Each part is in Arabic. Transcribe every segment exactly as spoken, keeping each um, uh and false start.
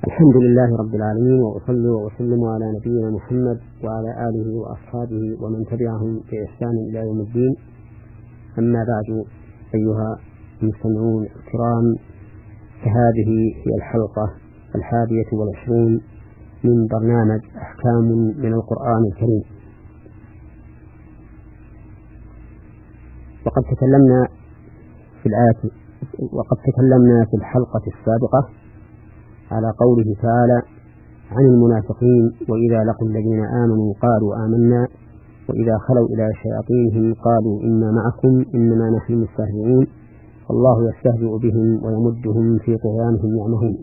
الحمد لله رب العالمين، وأصلي وأسلم على نبينا محمد وعلى آله وأصحابه ومن تبعهم بإحسان إلى يوم الدين. أما بعد، أيها المستمعون الكرام، فهذه هي الحلقة الحادية والعشرون من برنامج أحكام من القرآن الكريم. وقد تكلمنا في الآية وقد تكلمنا في الحلقة السابقة على قوله تعالى عن المنافقين: وإذا لقوا الذين آمنوا قالوا آمنا وإذا خلوا إلى شياطينهم قالوا إنا معكم إنما نحن مستهزئون والله يستهزئ بهم ويمدهم في طغيانهم يعمهون.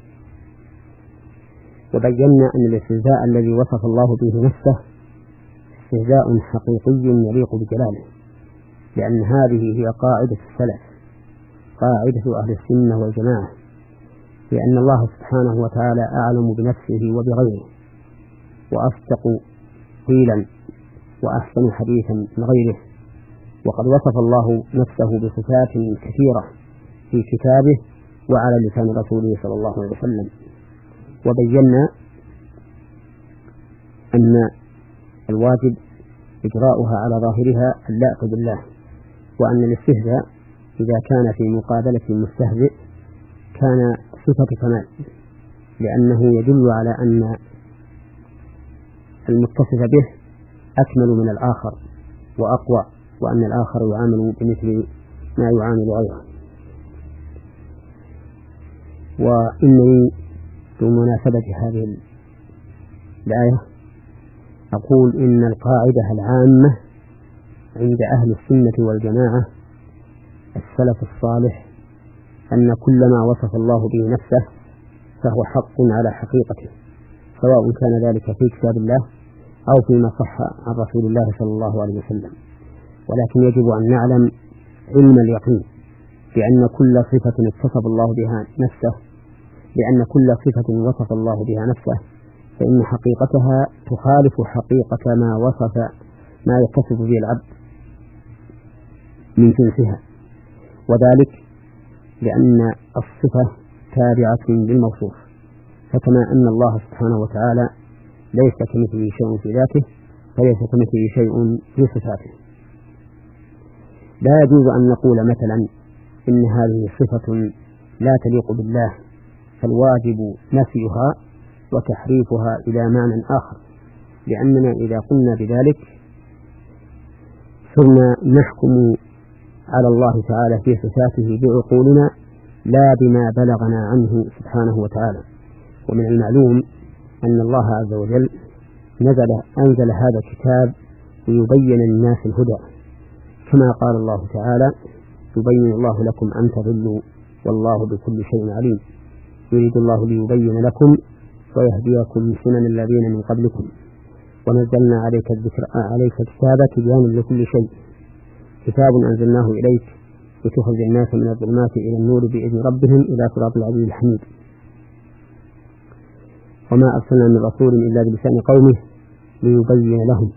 وبينا أن الاستهزاء الذي وصف الله به نفسه استهزاء حقيقي يليق بجلاله، لأن هذه هي قاعدة السلف، قاعدة أهل السنة والجماعة، لأن الله سبحانه وتعالى أعلم بنفسه وبغيره، وأصدق قيلا وأحسن حديثا من غيره. وقد وصف الله نفسه بصفات كثيرة في كتابه وعلى لسان رسوله صلى الله عليه وسلم. وبينا أن الواجب إجراؤها على ظاهرها اللائق بالله، وأن الاستهزاء إذا كان في مقابلة المستهزئ كان صفة كمال، لأنه يدل على أن المتصف به أكمل من الآخر وأقوى، وأن الآخر يعامل بمثل ما يعامل غيره. وإنني بمناسبة هذه الآية أقول إن القاعدة العامة عند أهل السنة والجماعة السلف الصالح أن كل ما وصف الله به نفسه فهو حق على حقيقته، سواء كان ذلك في كتاب الله أو فيما صح عن رسول الله صلى الله عليه وسلم. ولكن يجب أن نعلم علم اليقين بأن كل صفة اتصف الله بها نفسه لأن كل صفة وصف الله بها نفسه فإن حقيقتها تخالف حقيقة ما وصف ما يتصف به العبد من جنسها، وذلك لأن الصفة تابعة للموصوف، فكما أن الله سبحانه وتعالى ليس كمثله شيء في ذاته فليس كمثله شيء في صفاته. لا يجوز أن نقول مثلا إن هذه صفة لا تليق بالله، فالواجب نفيها وتحريفها إلى معنى آخر، لأننا إذا قلنا بذلك صرنا نحكم على الله تعالى في صفاته بعقولنا لا بما بلغنا عنه سبحانه وتعالى. ومن المعلوم أن الله عز وجل نزل أنزل هذا الكتاب ليبين للناس الهدى، كما قال الله تعالى: يبين الله لكم أن تضلوا والله بكل شيء عليم، يريد الله ليبين لكم ويهديكم سنن الذين من قبلكم ونزلنا عليك الذكر عليك الكتاب تبيانا لكل شيء، كتاب أنزلناه إليك لتخرج الناس من الظلمات إلى النور بإذن ربهم إلى صراط العزيز الحميد. وما أرسلنا من رسول إلا بلسان قومه ليبين لهم،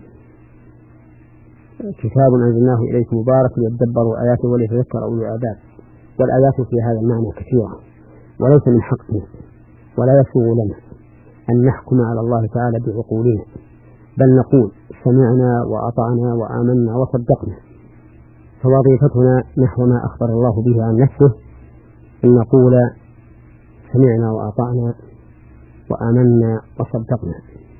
كتاب أنزلناه إليك مبارك ليدبروا آياته وليتذكر أولو الألباب. والآيات في هذا المعنى كثيرة، وليس من حقنا ولا يسوغ لنا أن نحكم على الله تعالى بعقولنا، بل نقول سمعنا وأطعنا وآمنا وصدقنا. فوظيفتنا نحو ما أخبر الله به عن نفسه أن نقول سمعنا وأطعنا وآمنا وصدقنا،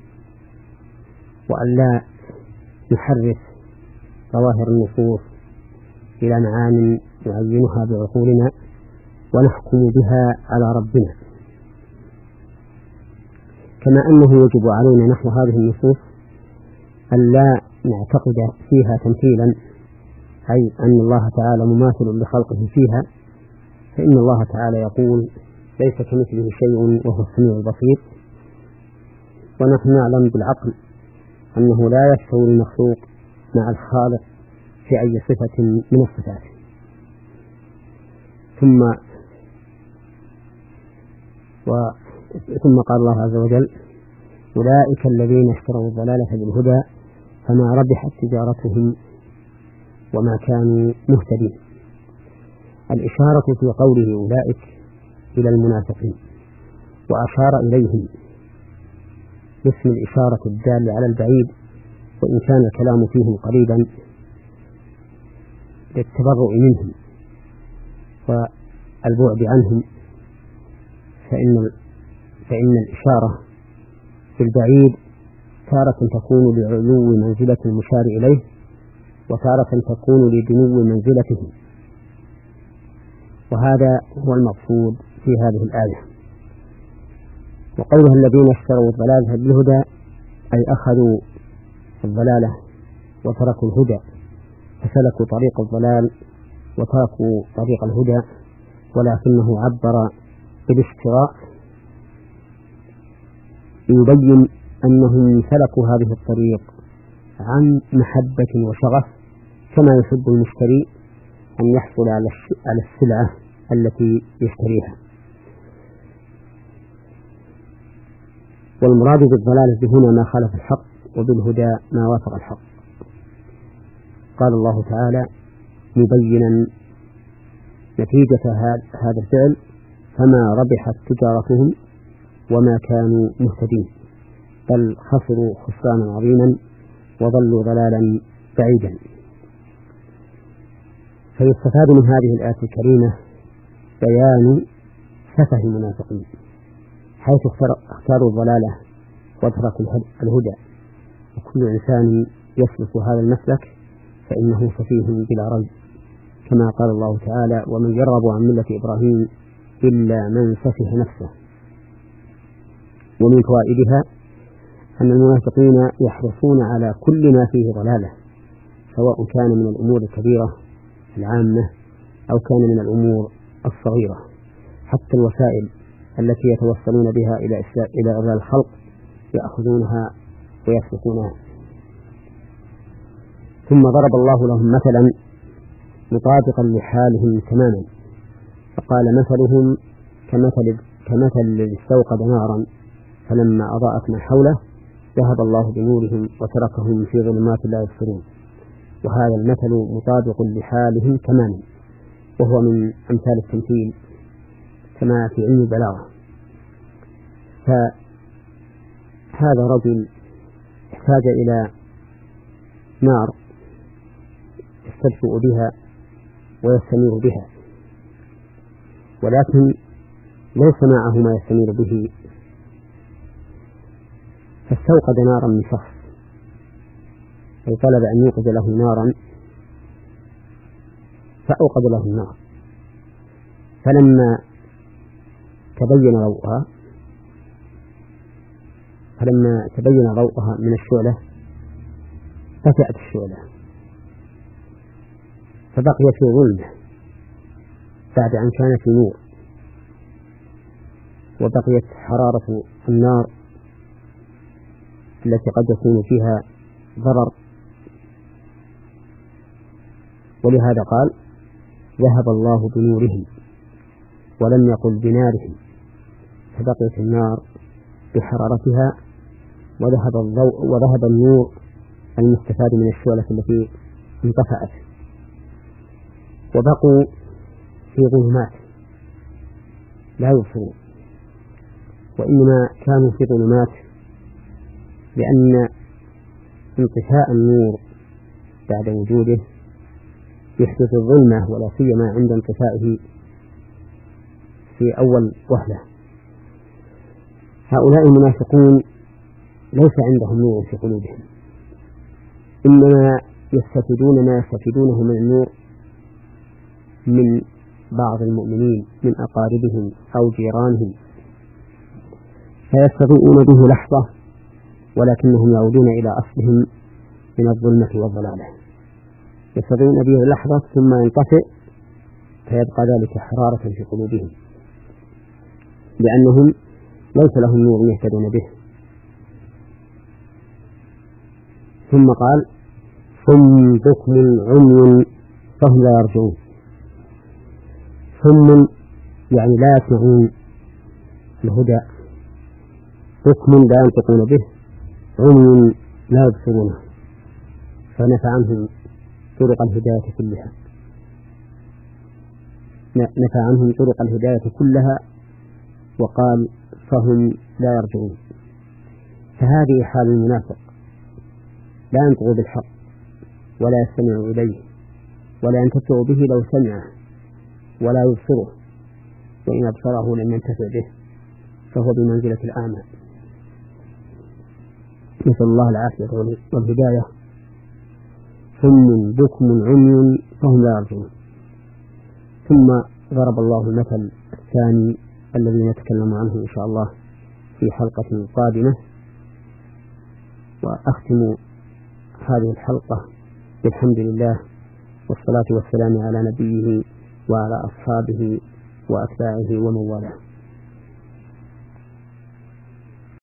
وأن لا نحرف ظواهر النصوص إلى معان نعينها بعقولنا ونحكم بها على ربنا. كما أنه يجب علينا نحو هذه النصوص أن لا نعتقد فيها تمثيلا، أي أن الله تعالى مماثل لخلقه فيها، فإن الله تعالى يقول: ليس كمثله شيء وهو السميع البصير. ونحن نعلم بالعقل أنه لا يستوي المخلوق مع الخالق في أي صفة من الصفات. ثم و... ثم قال الله عز وجل: أولئك الذين اشتروا الضلالة بالهدى فما ربحت تجارتهم وما كانوا مهتدين. الإشارة في قوله أولئك إلى المنافقين، وأشار إليهم باسم الإشارة الدالة على البعيد، وإن كان الكلام فيهم قريبا للتبرؤ منهم والبعد عنهم، فإن فإن الإشارة في البعيد تارة تكون لعلو منزلة المشار إليه، وتارة تكون لدنو منزلته، وهذا هو المقصود في هذه الآية. وقولها الذين اشتروا الضلالة بالهدى أي أخذوا الضلالة وتركوا الهدى، فسلكوا طريق الضلال وتركوا طريق الهدى، ولكنه عبر بالاشتراء يبين أنهم سلكوا هذه الطريق عن محبة وشغف، كما يحب المشتري أن يحصل على السلعة التي يشتريها. والمراد بالضلالة هنا ما خالف الحق، وبالهدى ما وافق الحق. قال الله تعالى مبينا نتيجة هذا الفعل: فما ربحت تجارتهم وما كانوا مهتدين، بل خسروا خسرانا عظيما وضلوا ضلالا بعيدا. فيستفاد من هذه الآية الكريمة بيان سفه المنافقين، حيث اختاروا الضلالة وتركوا الهدى، وكل إنسان يسلك هذا المسلك فإنه سفيه بلا ريب، كما قال الله تعالى: ومن يرغب عن ملة إبراهيم إلا من سفه نفسه. ومن فوائدها أن المنافقين يحرصون على كل ما فيه ضلالة، سواء كان من الأمور الكبيرة العامة أو كان من الأمور الصغيرة، حتى الوسائل التي يتوصلون بها إلى إلى إضلال الخلق يأخذونها ويسلكونها. ثم ضرب الله لهم مثلا مطابقا لحالهم تماما، فقال: مثلهم كمثل كمثل الذي استوقد نارا فلما أضاءت ما حوله ذهب الله بنورهم وتركهم في ظلمات لا يبصرون. وهذا المثل مطابق لحالهم تماما، وهو من أمثال التمثيل كما في علم البلاغة. فهذا رجل احتاج إلى نار يستدفئ بها ويستنير بها، ولكن ليس معه ما يستنير به، فاستوقد نارا من شخص، أي طلب أن يوقد له نارا فأوقد له النار، فلما تبين ضوءها فلما تبين ضوءها من الشعلة فتأت الشعلة فبقي في ظلمة بعد أن كان في نور، وبقيت حرارة النار التي قد يكون فيها ضرر. ولهذا قال: ذهب الله بنورهم، ولم يقل بنارهم، فبقيت النار بحرارتها وذهب الضوء وذهب النور المستفاد من الشعلة التي انطفأت، وبقوا في ظلمات لا يبصرون. وإنما كانوا في ظلمات لأن انطفاء النور بعد وجوده يحدث الظلمة، ولا سيما عند انطفائه في أول وهلة. هؤلاء المنافقون ليس عندهم نور في قلوبهم، إنما يستفيدون ما يستفيدونه من النور من بعض المؤمنين من أقاربهم أو جيرانهم، فيستضيئون به لحظة، ولكنهم يعودون إلى أصلهم من الظلمة والضلالة، يستضيئون به لحظة ثم ينطفئ، فيبقى ذلك حرارة في قلوبهم، لأنهم ليس لهم نور يهتدون به. ثم قال: ثم بكم عمي فهم لا يرجعون. ثم يعني لا يسمعون الهدى، بكم لا ينطقون به، عمي لا يبصرونه، فنفى عنهم طرق الهداية كلها نفى عنهم طرق الهداية كلها وقال: فهم لا يرجعون. فهذه حال المنافق، لا ينطق بالحق ولا يستمع إليه ولا ينتفع به لو سمعه ولا يبصره، وإن أبصره لم ينتفع به، فهو بمنزلة الأعمى. نسأل الله العافية والهداية. ثم بكم عمي فهم لا يرجعون. ثم ضرب الله المثل الثاني الذي نتكلم عنه إن شاء الله في حلقة قادمة. وأختم هذه الحلقة بالحمد لله والصلاة والسلام على نبيه وعلى أصحابه وأتباعه ومن والاه.